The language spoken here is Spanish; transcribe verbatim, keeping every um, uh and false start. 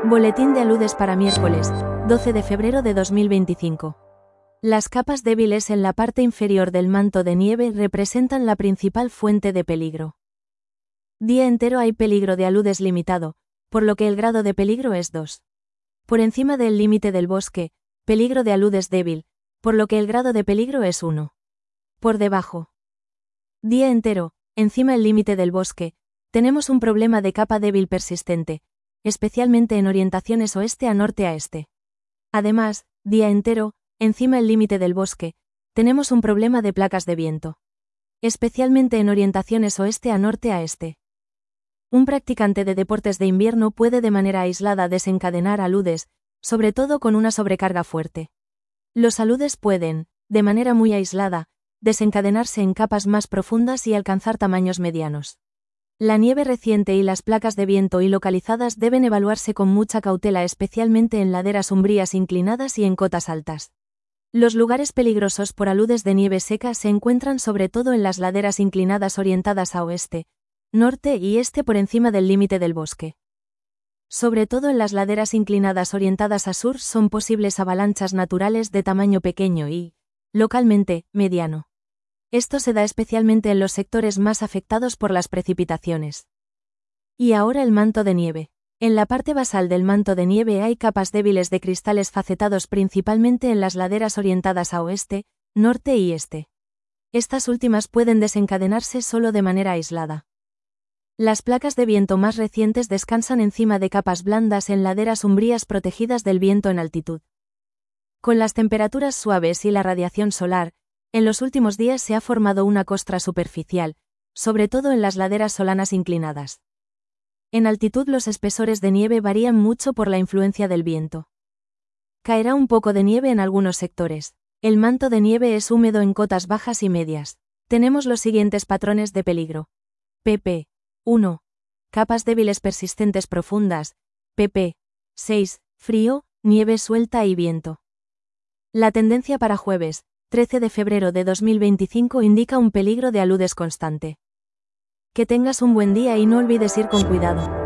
Boletín de aludes para miércoles, doce de febrero de dos mil veinticinco. Las capas débiles en la parte inferior del manto de nieve representan la principal fuente de peligro. Día entero hay peligro de aludes limitado, por lo que el grado de peligro es dos. Por encima del límite del bosque, peligro de aludes débil, por lo que el grado de peligro es uno. Por debajo. Día entero, encima el límite del bosque, tenemos un problema de capa débil persistente, especialmente en orientaciones oeste a norte a este. Además, día entero, encima el límite del bosque, tenemos un problema de placas de viento, especialmente en orientaciones oeste a norte a este. Un practicante de deportes de invierno puede de manera aislada desencadenar aludes, sobre todo con una sobrecarga fuerte. Los aludes pueden, de manera muy aislada, desencadenarse en capas más profundas y alcanzar tamaños medianos. La nieve reciente y las placas de viento y localizadas deben evaluarse con mucha cautela, especialmente en laderas umbrías inclinadas y en cotas altas. Los lugares peligrosos por aludes de nieve seca se encuentran sobre todo en las laderas inclinadas orientadas a oeste, norte y este por encima del límite del bosque. Sobre todo en las laderas inclinadas orientadas a sur son posibles avalanchas naturales de tamaño pequeño y, localmente, mediano. Esto se da especialmente en los sectores más afectados por las precipitaciones. Y ahora el manto de nieve. En la parte basal del manto de nieve hay capas débiles de cristales facetados principalmente en las laderas orientadas a oeste, norte y este. Estas últimas pueden desencadenarse solo de manera aislada. Las placas de viento más recientes descansan encima de capas blandas en laderas umbrías protegidas del viento en altitud. Con las temperaturas suaves y la radiación solar, en los últimos días se ha formado una costra superficial, sobre todo en las laderas solanas inclinadas. En altitud los espesores de nieve varían mucho por la influencia del viento. Caerá un poco de nieve en algunos sectores. El manto de nieve es húmedo en cotas bajas y medias. Tenemos los siguientes patrones de peligro. pp. uno. Capas débiles persistentes profundas. pp. seis. Frío, nieve suelta y viento. La tendencia para jueves, trece de febrero de dos mil veinticinco indica un peligro de aludes constante. Que tengas un buen día y no olvides ir con cuidado.